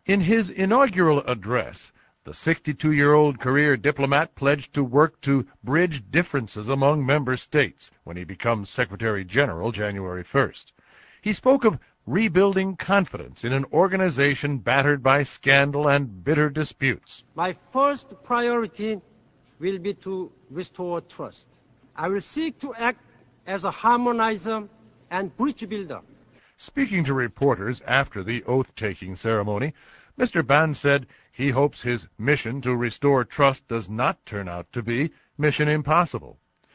In his inaugural address, the 62-year-old career diplomat pledged to work to bridge differences among member states when he becomes Secretary General January 1st. He spoke of rebuilding confidence in an organization battered by scandal and bitter disputes. My first priority will be to restore trust. I will seek to act as a harmonizer and bridge builder. Speaking to reporters after the oath-taking ceremony, Mr. Ban said he hopes his mission to restore trust does not turn out to be mission impossible.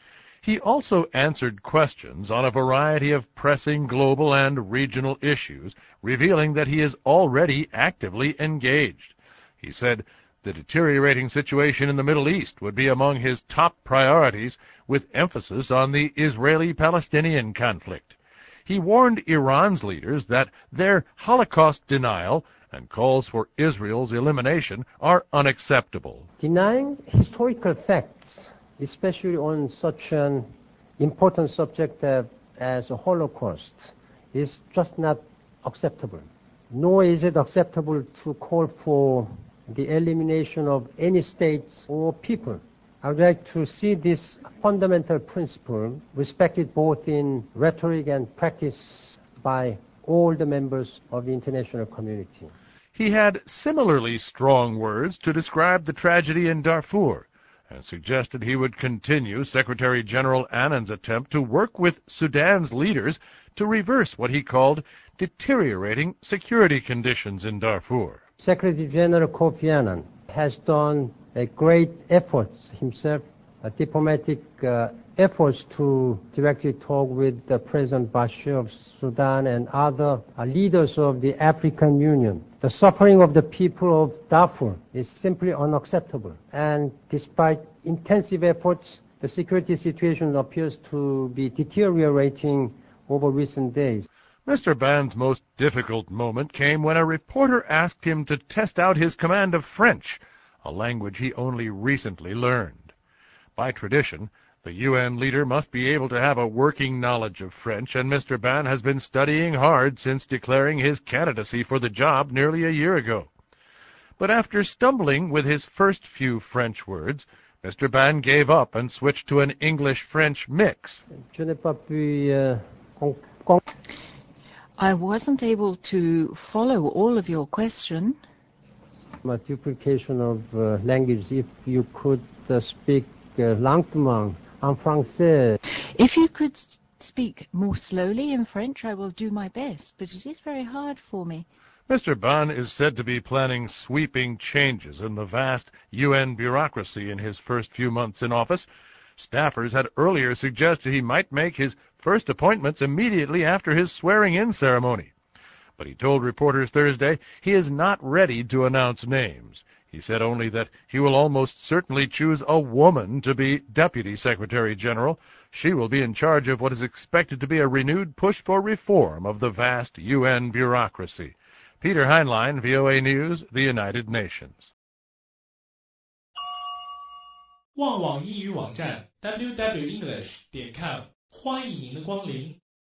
He also answered questions on a variety of pressing global and regional issues, revealing that he is already actively engaged. He said the deteriorating situation in the Middle East would be among his top priorities, with emphasis on the Israeli-Palestinian conflict. He warned Iran's leaders that their Holocaust denial and calls for Israel's elimination are unacceptable. Denying historical facts, especially on such an important subject as a Holocaust, is just not acceptable. Nor is it acceptable to call for the elimination of any states or people. I would like to see this fundamental principle respected both in rhetoric and practice by all the members of the international community. He had similarly strong words to describe the tragedy in Darfur, and suggested he would continue Secretary General Annan's attempt to work with Sudan's leaders to reverse what he called deteriorating security conditions in Darfur. Secretary General Kofi Annan has done a great effort himself, diplomatic efforts to directly talk with President Bashir of Sudan and other leaders of the African Union. The suffering of the people of Darfur is simply unacceptable. And despite intensive efforts, the security situation appears to be deteriorating over recent days. Mr. Ban's most difficult moment came when a reporter asked him to test out his command of French, a language he only recently learned. By tradition, the UN leader must be able to have a working knowledge of French, and Mr. Ban has been studying hard since declaring his candidacy for the job nearly a year ago. But after stumbling with his first few French words, Mr. Ban gave up and switched to an English-French mix. I wasn't able to follow all of your question. A duplication of language, if you could speak lentement en français. If you could speak more slowly in French, I will do my best, but it is very hard for me. Mr. Ban is said to be planning sweeping changes in the vast UN bureaucracy in his first few months in office. Staffers had earlier suggested he might make his first appointments immediately after his swearing-in ceremony. But he told reporters Thursday he is not ready to announce names. He said only that he will almost certainly choose a woman to be Deputy Secretary General. She will be in charge of what is expected to be a renewed push for reform of the vast UN bureaucracy. Peter Heinlein, VOA News, the United Nations. 旺旺英语网站 www.english.com 欢迎您的光临。